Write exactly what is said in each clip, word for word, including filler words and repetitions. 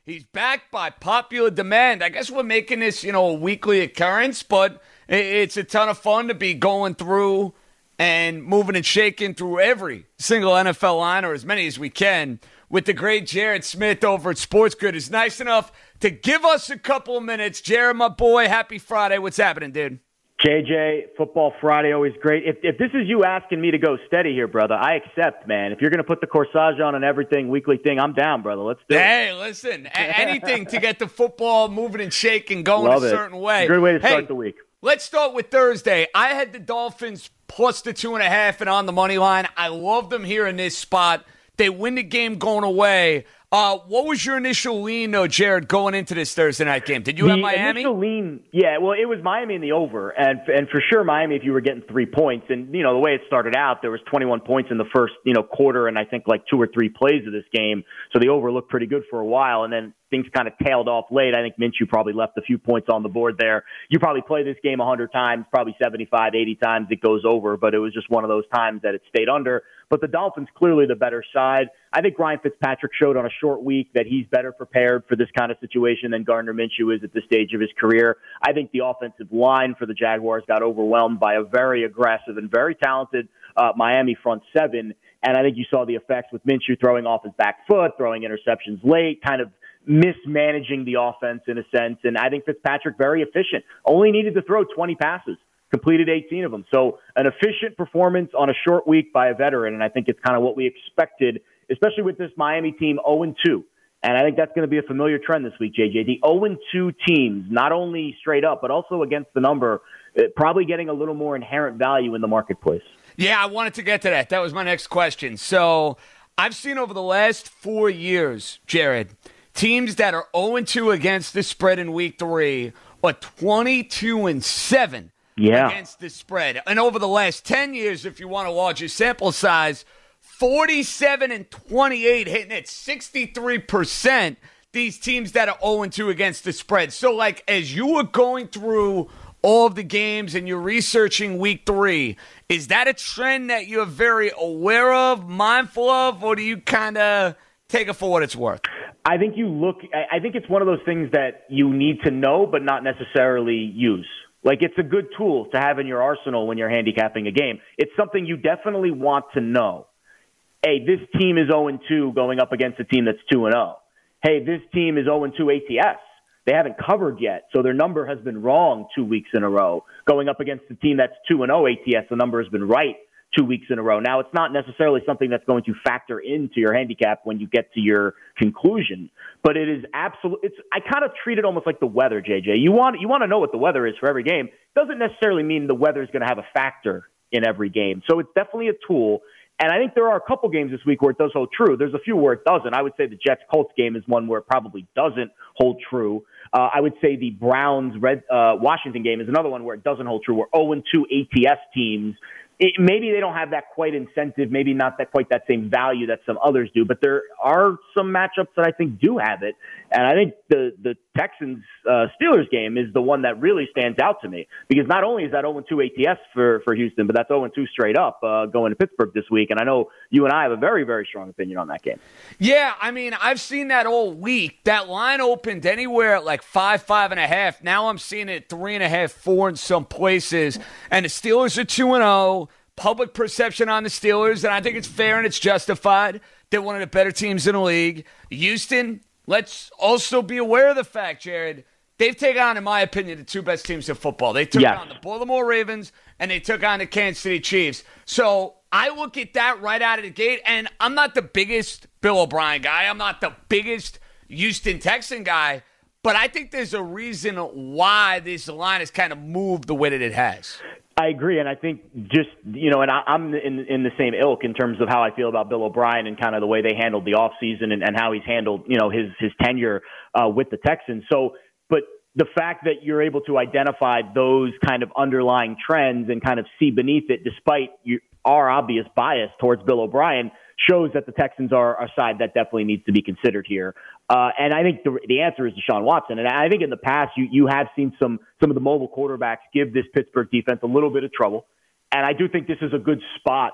He's back by popular demand. I guess we're making this, you know, a weekly occurrence, but it's a ton of fun to be going through and moving and shaking through every single N F L line, or as many as we can, with the great Jared Smith over at Sports Grid. Is nice enough to give us a couple of minutes. Jared, my boy, happy Friday. What's happening, dude? J J, Football Friday, always great. If if this is you asking me to go steady here, brother, I accept, man. If you're going to put the corsage on and everything, weekly thing, I'm down, brother. Let's do hey, it. Hey, listen, a- anything to get the football moving and shaking, going Love a it. certain way. Good way to start hey, the week. Let's start with Thursday. I had the Dolphins plus the two and a half and on the money line. I love them here in this spot. They win the game going away. Uh, what was your initial lean, though, Jared, going into this Thursday night game? Did you the have Miami? Initial lean, yeah, well, it was Miami in the over, and and for sure Miami if you were getting three points. And, you know, the way it started out, there was twenty-one points in the first, you know, quarter and I think like two or three plays of this game. So the over looked pretty good for a while, and then things kind of tailed off late. I think Minshew probably left a few points on the board there. You probably play this game one hundred times, probably seventy-five, eighty times it goes over, but it was just one of those times that it stayed under. But the Dolphins clearly the better side. I think Ryan Fitzpatrick showed on a short week that he's better prepared for this kind of situation than Gardner Minshew is at this stage of his career. I think the offensive line for the Jaguars got overwhelmed by a very aggressive and very talented uh, Miami front seven. And I think you saw the effects with Minshew throwing off his back foot, throwing interceptions late, kind of mismanaging the offense in a sense. And I think Fitzpatrick very efficient. Only needed to throw twenty passes. Completed eighteen of them. So an efficient performance on a short week by a veteran, and I think it's kind of what we expected, especially with this Miami team oh and two. And I think that's going to be a familiar trend this week, J J. The oh and two teams, not only straight up, but also against the number, probably getting a little more inherent value in the marketplace. Yeah, I wanted to get to that. That was my next question. So I've seen over the last four years, Jared, teams that are oh and two against the spread in week three are twenty-two and seven. Yeah. Against the spread. And over the last ten years, if you want a larger sample size, forty-seven and twenty-eight, hitting at sixty-three percent, these teams that are oh and two against the spread. So, like, as you were going through all of the games and you're researching week three, is that a trend that you're very aware of, mindful of, or do you kind of take it for what it's worth? I think you look, I think it's one of those things that you need to know but not necessarily use. Like, it's a good tool to have in your arsenal when you're handicapping a game. It's something you definitely want to know. Hey, this team is oh and two going up against a team that's two and oh. Hey, this team is oh and two A T S. They haven't covered yet, so their number has been wrong two weeks in a row. Going up against a team that's two and oh A T S, the number has been right two weeks in a row. Now, it's not necessarily something that's going to factor into your handicap when you get to your conclusion, but it is absolutely, it's, I kind of treat it almost like the weather, J J. You want, you want to know what the weather is for every game. It doesn't necessarily mean the weather is going to have a factor in every game. So it's definitely a tool. And I think there are a couple games this week where it does hold true. There's a few where it doesn't. I would say the Jets-Colts game is one where it probably doesn't hold true. Uh, I would say the Browns-Red uh, Washington game is another one where it doesn't hold true, where oh and two A T S teams, it, maybe they don't have that quite incentive, maybe not that quite that same value that some others do, but there are some matchups that I think do have it. And I think the, the Texans uh, Steelers game is the one that really stands out to me, because not only is that oh and two A T S for, for Houston, but that's oh and two straight up uh, going to Pittsburgh this week. And I know you and I have a very, very strong opinion on that game. Yeah, I mean, I've seen that all week. That line opened anywhere at like five, five and a half. Now I'm seeing it at three and a half, four in some places. And the Steelers are two and oh. Public perception on the Steelers, and I think it's fair and it's justified. They're one of the better teams in the league. Houston, let's also be aware of the fact, Jared, they've taken on, in my opinion, the two best teams in football. They took yes. on the Baltimore Ravens, and they took on the Kansas City Chiefs. So I look at that right out of the gate, and I'm not the biggest Bill O'Brien guy. I'm not the biggest Houston Texan guy, but I think there's a reason why this line has kind of moved the way that it has. I agree, and I think just, you know, and I, I'm in in the same ilk in terms of how I feel about Bill O'Brien and kind of the way they handled the offseason and, and how he's handled, you know, his his tenure uh, with the Texans. So, but the fact that you're able to identify those kind of underlying trends and kind of see beneath it, despite you, our obvious bias towards Bill O'Brien, shows that the Texans are a side that definitely needs to be considered here. Uh, and I think the, the answer is Deshaun Watson. And I think in the past, you, you have seen some, some of the mobile quarterbacks give this Pittsburgh defense a little bit of trouble. And I do think this is a good spot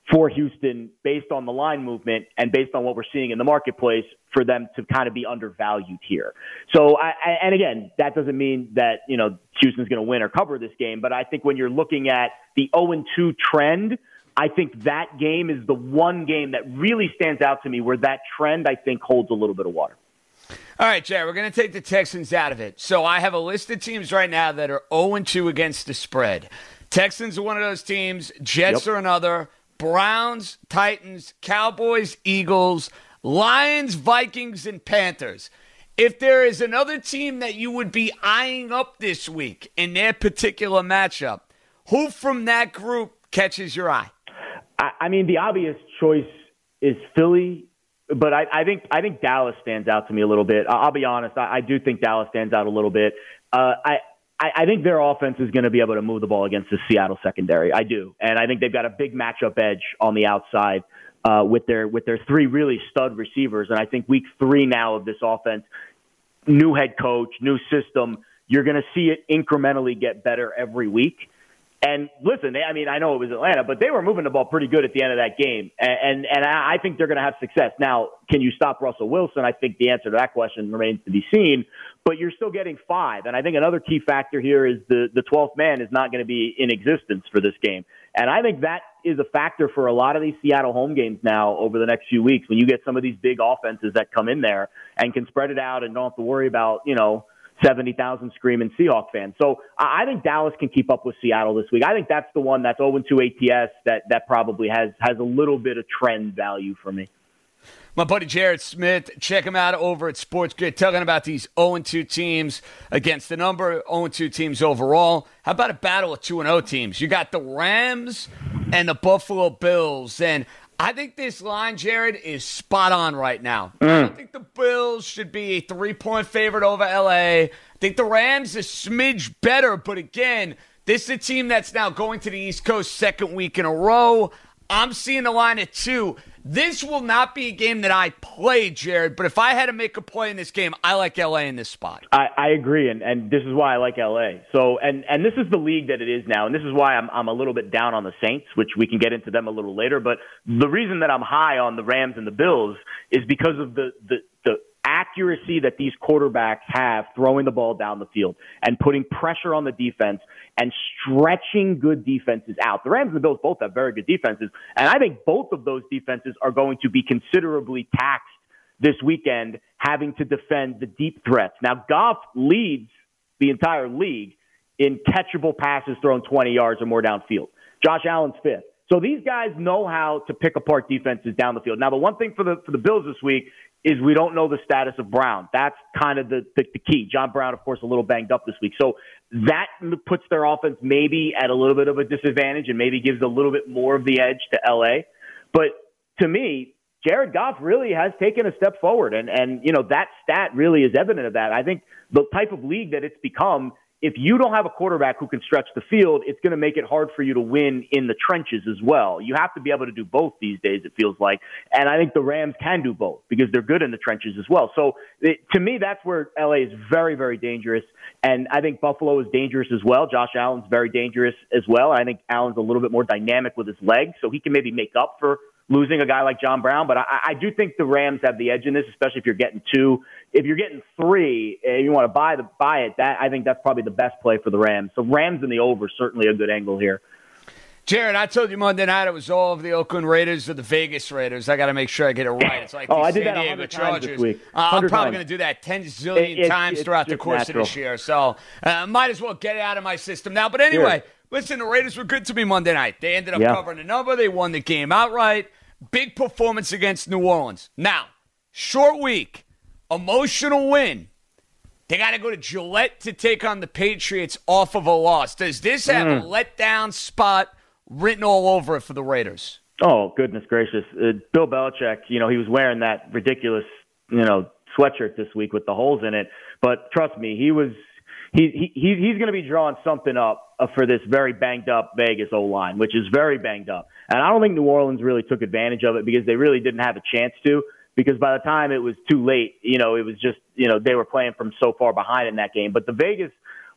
for Houston based on the line movement and based on what we're seeing in the marketplace for them to kind of be undervalued here. So, I, and again, that doesn't mean that, you know, Houston's going to win or cover this game, but I think when you're looking at the oh and two trend, I think that game is the one game that really stands out to me where that trend, I think, holds a little bit of water. All right, Jared, we're going to take the Texans out of it. So I have a list of teams right now that are oh and two against the spread. Texans are one of those teams. Jets yep. are another. Browns, Titans, Cowboys, Eagles, Lions, Vikings, and Panthers. If there is another team that you would be eyeing up this week in their particular matchup, who from that group catches your eye? I, I mean, the obvious choice is Philly, but I, I think I think Dallas stands out to me a little bit. I'll be honest. I, I do think Dallas stands out a little bit. Uh, I I think their offense is going to be able to move the ball against the Seattle secondary. I do. And I think they've got a big matchup edge on the outside uh, with their with their three really stud receivers. And I think week three now of this offense, new head coach, new system, you're going to see it incrementally get better every week. And listen, they, I mean, I know it was Atlanta, but they were moving the ball pretty good at the end of that game. And and, and I think they're going to have success. Now, can you stop Russell Wilson? I think the answer to that question remains to be seen. But you're still getting five. And I think another key factor here is the, the twelfth man is not going to be in existence for this game. And I think that is a factor for a lot of these Seattle home games now over the next few weeks when you get some of these big offenses that come in there and can spread it out and don't have to worry about, you know, seventy thousand screaming Seahawk fans. So I think Dallas can keep up with Seattle this week. I think that's the one that's oh and two A T S that, that probably has, has a little bit of trend value for me. My buddy Jared Smith, check him out over at Sports Grid, talking about these oh and two teams against the number of oh and two teams overall. How about a battle of two and oh teams? You got the Rams and the Buffalo Bills. And I think this line, Jared, is spot on right now. Mm. I don't think the Bills should be a three-point favorite over L A. I think the Rams a smidge better, but again, this is a team that's now going to the East Coast second week in a row. I'm seeing the line at two. This will not be a game that I play, Jared, but if I had to make a play in this game, I like L A in this spot. I, I agree, and, and this is why I like L A. So, and, and this is the league that it is now, and this is why I'm I'm a little bit down on the Saints, which we can get into them a little later. But the reason that I'm high on the Rams and the Bills is because of the the, the accuracy that these quarterbacks have throwing the ball down the field and putting pressure on the defense and stretching good defenses out. The Rams and the Bills both have very good defenses, and I think both of those defenses are going to be considerably taxed this weekend having to defend the deep threats. Now, Goff leads the entire league in catchable passes thrown twenty yards or more downfield. Josh Allen's fifth. So these guys know how to pick apart defenses down the field. Now, the one thing for the for the Bills this week is we don't know the status of Brown. That's kind of the, the, the key. John Brown, of course, a little banged up this week. So that puts their offense maybe at a little bit of a disadvantage and maybe gives a little bit more of the edge to L A. But to me, Jared Goff really has taken a step forward. And, and you know, that stat really is evident of that. I think the type of league that it's become, if you don't have a quarterback who can stretch the field, it's going to make it hard for you to win in the trenches as well. You have to be able to do both these days, it feels like. And I think the Rams can do both because they're good in the trenches as well. So it, to me, that's where L A is very, very dangerous. And I think Buffalo is dangerous as well. Josh Allen's very dangerous as well. I think Allen's a little bit more dynamic with his legs, so he can maybe make up for losing a guy like John Brown. But I, I do think the Rams have the edge in this, especially if you're getting two. If you're getting three, and you want to buy the buy it, that I think that's probably the best play for the Rams. So Rams in the over, certainly a good angle here. Jared, I told you Monday night it was all of the Oakland Raiders or the Vegas Raiders. I got to make sure I get it right. It's like oh, the I did San that Diego Chargers. Uh, I'm probably going to do that ten zillion it, it, times throughout the course natural. of this year. So uh, might as well get it out of my system now. But anyway, sure. Listen, the Raiders were good to me Monday night. They ended up yeah. covering the number. They won the game outright. Big performance against New Orleans. Now, short week, emotional win. They got to go to Gillette to take on the Patriots off of a loss. Does this have mm. a letdown spot written all over it for the Raiders? Oh, goodness gracious. Uh, Bill Belichick, you know, he was wearing that ridiculous, you know, sweatshirt this week with the holes in it. But trust me, he was he, he he's going to be drawing something up for this very banged up Vegas O-line, which is very banged up. And I don't think New Orleans really took advantage of it because they really didn't have a chance to, because by the time it was too late, you know, it was just, you know, they were playing from so far behind in that game. But the Vegas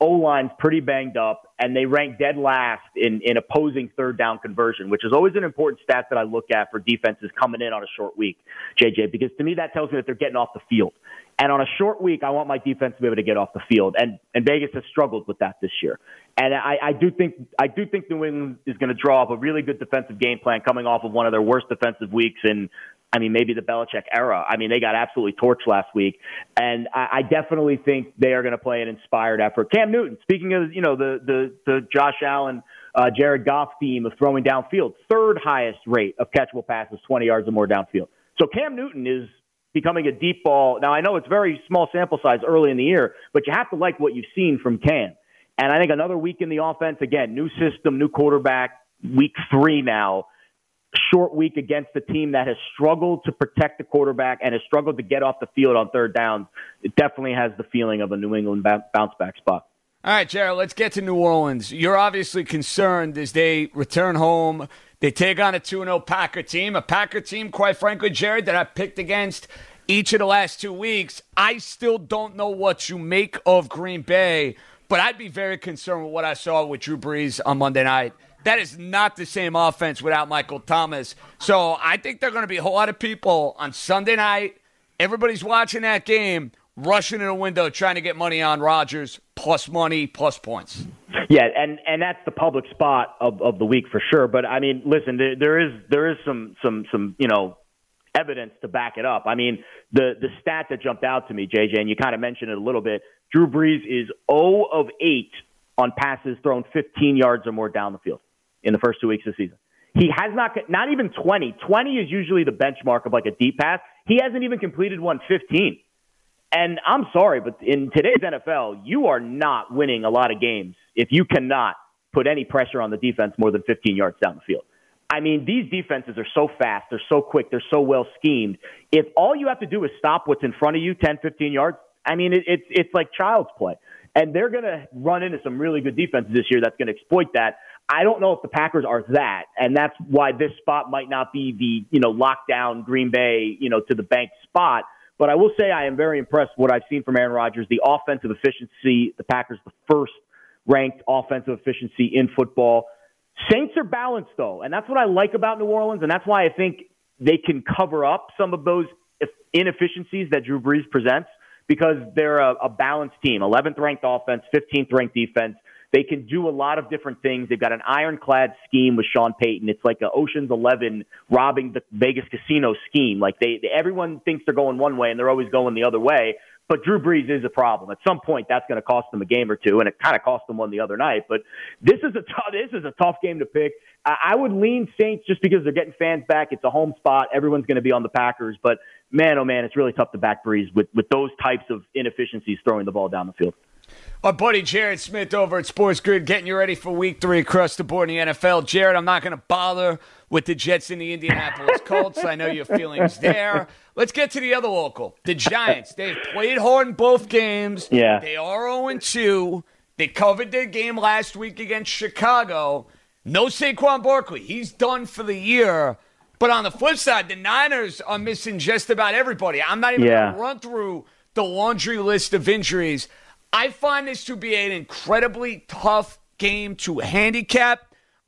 O-line's pretty banged up, and they rank dead last in, in opposing third down conversion, which is always an important stat that I look at for defenses coming in on a short week, J J, because to me that tells me that they're getting off the field. And on a short week, I want my defense to be able to get off the field, and, and Vegas has struggled with that this year. And I, I do think I do think New England is going to draw up a really good defensive game plan coming off of one of their worst defensive weeks in, I mean, maybe the Belichick era. I mean, they got absolutely torched last week. And I, I definitely think they are going to play an inspired effort. Cam Newton, speaking of, you know, the, the, the Josh Allen, uh, Jared Goff theme of throwing downfield, third highest rate of catchable passes, twenty yards or more downfield. So Cam Newton is becoming a deep ball. Now, I know it's very small sample size early in the year, but you have to like what you've seen from Cam. And I think another week in the offense, again, new system, new quarterback, week three now. Short week against a team that has struggled to protect the quarterback and has struggled to get off the field on third downs. It definitely has the feeling of a New England bounce back spot. All right, Jared, let's get to New Orleans. You're obviously concerned as they return home. They take on a two and oh Packer team, a Packer team, quite frankly, Jared, that I've picked against each of the last two weeks. I still don't know what you make of Green Bay, but I'd be very concerned with what I saw with Drew Brees on Monday night. That is not the same offense without Michael Thomas. So I think there are going to be a whole lot of people on Sunday night. Everybody's watching that game, rushing in a window, trying to get money on Rodgers, plus money, plus points. Yeah, and, and that's the public spot of, of the week for sure. But I mean, listen, there, there is there is some some some you know evidence to back it up. I mean, the the stat that jumped out to me, J J, and you kind of mentioned it a little bit. Drew Brees is zero of eight on passes thrown fifteen yards or more down the field in the first two weeks of the season. He has not, not even twenty. twenty is usually the benchmark of like a deep pass. He hasn't even completed one fifteen. And I'm sorry, but in today's N F L, you are not winning a lot of games if you cannot put any pressure on the defense more than fifteen yards down the field. I mean, these defenses are so fast. They're so quick. They're so well schemed. If all you have to do is stop what's in front of you, ten, fifteen yards, I mean, it, it's it's like child's play. And they're going to run into some really good defenses this year that's going to exploit that. I don't know if the Packers are that, and that's why this spot might not be the, you know, lockdown Green Bay, you know, to the bank spot. But I will say I am very impressed with what I've seen from Aaron Rodgers, the offensive efficiency. The Packers, the first ranked offensive efficiency in football. Saints are balanced, though, and that's what I like about New Orleans, and that's why I think they can cover up some of those inefficiencies that Drew Brees presents, because they're a, a balanced team, eleventh ranked offense, fifteenth ranked defense. They can do a lot of different things. They've got an ironclad scheme with Sean Payton. It's like an Ocean's Eleven robbing the Vegas casino scheme. Like they, they, everyone thinks they're going one way and they're always going the other way. But Drew Brees is a problem. At some point, that's going to cost them a game or two, and it kind of cost them one the other night. But this is a tough, this is a tough game to pick. I, I would lean Saints just because they're getting fans back. It's a home spot. Everyone's going to be on the Packers. But man, oh man, it's really tough to back Brees with with those types of inefficiencies throwing the ball down the field. Our buddy Jared Smith over at Sports Grid getting you ready for week three across the board in the N F L. Jared, I'm not going to bother with the Jets and the Indianapolis Colts. I know your feelings there. Let's get to the other local, the Giants. They've played hard in both games. Yeah. They are oh and two. They covered their game last week against Chicago. No Saquon Barkley. He's done for the year. But on the flip side, the Niners are missing just about everybody. I'm not even yeah. going to run through the laundry list of injuries. I find this to be an incredibly tough game to handicap.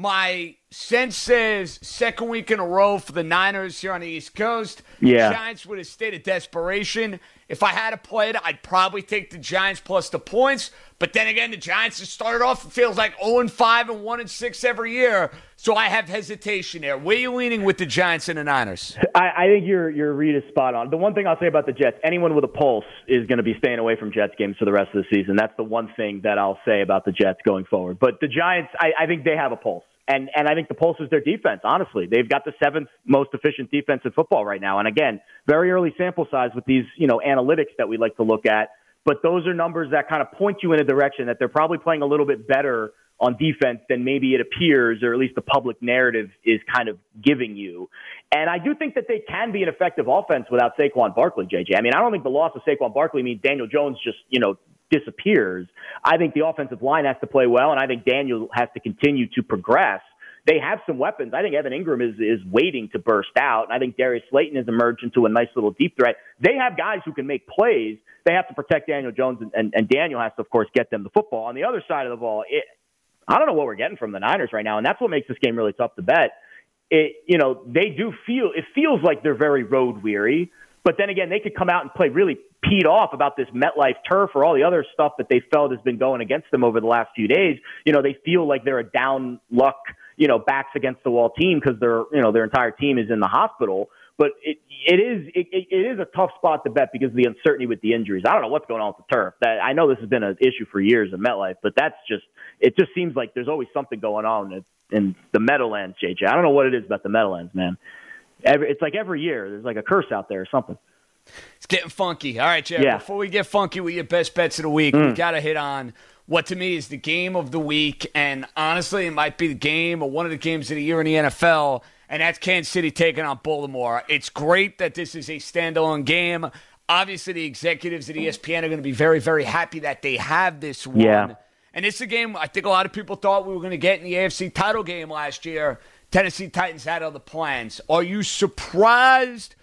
My sense says second week in a row for the Niners here on the East Coast. Yeah. The Giants with a state of desperation. If I had to play it, I'd probably take the Giants plus the points. But then again, the Giants have started off, it feels like oh and five and one and six every year. So I have hesitation there. Where are you leaning with the Giants and the Niners? I, I think your your read is spot on. The one thing I'll say about the Jets, anyone with a pulse is going to be staying away from Jets games for the rest of the season. That's the one thing that I'll say about the Jets going forward. But the Giants, I, I think they have a pulse. And and I think the pulse is their defense, honestly. They've got the seventh most efficient defense in football right now. And again, very early sample size with these, you know, analytics that we like to look at. But those are numbers that kind of point you in a direction that they're probably playing a little bit better on defense than maybe it appears, or at least the public narrative is kind of giving you. And I do think that they can be an effective offense without Saquon Barkley, J J. I mean, I don't think the loss of Saquon Barkley means Daniel Jones just, you know, disappears. I think the offensive line has to play well, and I think Daniel has to continue to progress. they have some weapons. I think Evan Ingram is is waiting to burst out, and I think Darius Slayton has emerged into a nice little deep threat. They have guys who can make plays. They have to protect Daniel Jones, and, and, and Daniel has to, of course, get them the football. On the other side of the ball, it, I don't know what we're getting from the Niners right now, and that's what makes this game really tough to bet. It, you know, they do feel, it feels like they're very road weary, but then again, they could come out and play really peed off about this MetLife turf or all the other stuff that they felt has been going against them over the last few days. You know, they feel like they're a down luck, you know, backs against the wall team because their, you know, their entire team is in the hospital. But it, it is it, it is a tough spot to bet because of the uncertainty with the injuries. I don't know what's going on with the turf. That I know this has been an issue for years in MetLife, but that's just it. Just seems like there's always something going on in, in the Meadowlands, J J. I don't know what it is about the Meadowlands, man. Every, it's like every year there's like a curse out there or something. It's getting funky. All right, Jared. Yeah. Before we get funky with your best bets of the week, mm. we got to hit on what to me is the game of the week, and honestly, it might be the game or one of the games of the year in the N F L. And that's Kansas City taking on Baltimore. It's great that this is a standalone game. Obviously, the executives at E S P N are going to be very, very happy that they have this one. Yeah. And it's a game I think a lot of people thought we were going to get in the A F C title game last year. Tennessee Titans had other plans. Are you surprised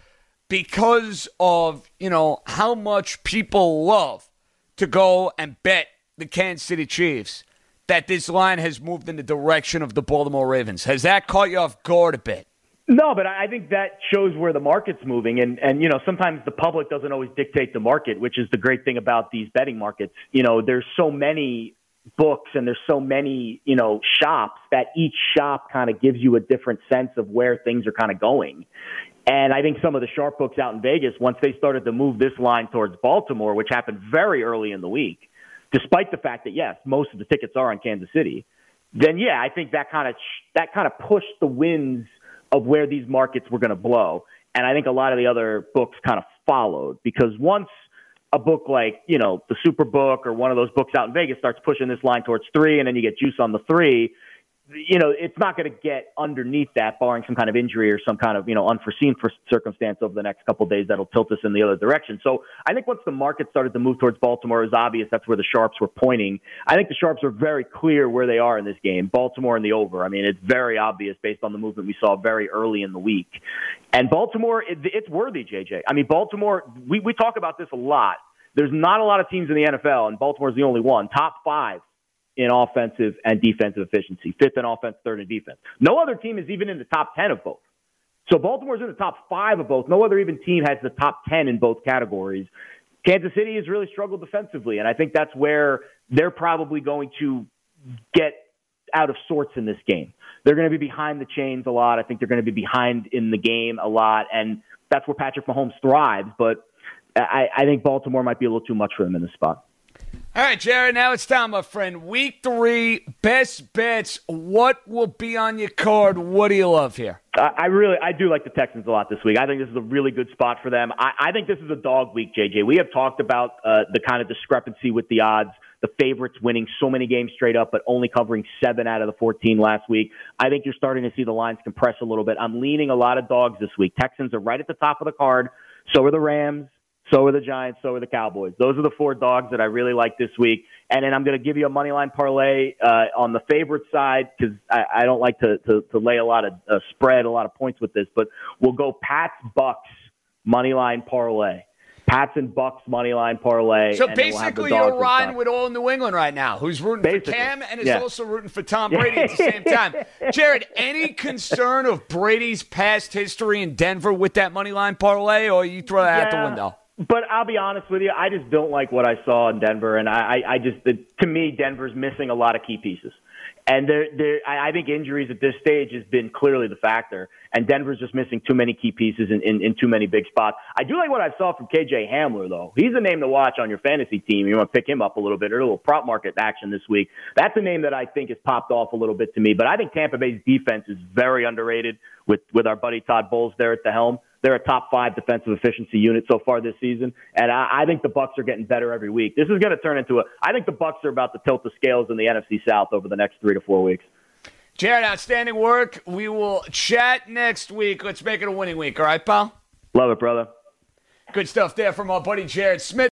because of, you know, how much people love to go and bet the Kansas City Chiefs that this line has moved in the direction of the Baltimore Ravens? Has that caught you off guard a bit? No, but I think that shows where the market's moving. And, and, you know, sometimes the public doesn't always dictate the market, which is the great thing about these betting markets. You know, there's so many books and there's so many, you know, shops that each shop kind of gives you a different sense of where things are kind of going. And I think some of the sharp books out in Vegas, once they started to move this line towards Baltimore, which happened very early in the week, despite the fact that, yes, most of the tickets are on Kansas City, then, yeah, I think that kind of that kind of pushed the winds of where these markets were going to blow. And I think a lot of the other books kind of followed because once a book like, you know, the Superbook or one of those books out in Vegas starts pushing this line towards three and then you get juice on the three, you know, it's not going to get underneath that, barring some kind of injury or some kind of, you know, unforeseen circumstance over the next couple of days that'll tilt us in the other direction. So I think once the market started to move towards Baltimore, it was obvious that's where the sharps were pointing. I think the sharps are very clear where they are in this game, Baltimore and the over. I mean, it's very obvious based on the movement we saw very early in the week. And Baltimore, it, it's worthy, J J. I mean, Baltimore, we, we talk about this a lot. There's not a lot of teams in the N F L, and Baltimore's the only one. Top five in offensive and defensive efficiency, fifth in offense, third in defense. No other team is even in the top ten of both. So Baltimore's in the top five of both. No other even team has the top ten in both categories. Kansas City has really struggled defensively, and I think that's where they're probably going to get out of sorts in this game. They're going to be behind the chains a lot. I think they're going to be behind in the game a lot, and that's where Patrick Mahomes thrives. But I, I think Baltimore might be a little too much for him in this spot. All right, Jared, now it's time, my friend. Week three, best bets. What will be on your card? What do you love here? I, I really, I do like the Texans a lot this week. I think this is a really good spot for them. I, I think this is a dog week, J J. We have talked about uh, the kind of discrepancy with the odds, the favorites winning so many games straight up, but only covering seven out of the fourteen last week. I think you're starting to see the lines compress a little bit. I'm leaning a lot of dogs this week. Texans are right at the top of the card. So are the Rams. So are the Giants, so are the Cowboys. Those are the four dogs that I really like this week. And then I'm going to give you a money line parlay uh, on the favorite side because I, I don't like to, to, to lay a lot of uh, spread, a lot of points with this. But we'll go Pats, Bucks, money line parlay. Pats and Bucks money line parlay. So basically we'll you're riding with all New England right now, who's rooting basically. for Cam and is yeah. also rooting for Tom Brady at the same time. Jared, any concern of Brady's past history in Denver with that money line parlay, or you throw that yeah. out the window? But I'll be honest with you, I just don't like what I saw in Denver, and I, I just, to me, Denver's missing a lot of key pieces. And they're, they're, I think injuries at this stage has been clearly the factor, and Denver's just missing too many key pieces in, in, in too many big spots. I do like what I saw from K J Hamler, though. He's a name to watch on your fantasy team. You want to pick him up a little bit, or a little prop market action this week. That's a name that I think has popped off a little bit to me. But I think Tampa Bay's defense is very underrated with, with our buddy Todd Bowles there at the helm. They're a top five defensive efficiency unit so far this season, and I, I think the Bucs are getting better every week. This is going to turn into a – I think the Bucs are about to tilt the scales in the N F C South over the next three to four weeks. Jared, outstanding work. We will chat next week. Let's make it a winning week. All right, pal? Love it, brother. Good stuff there from our buddy Jared Smith.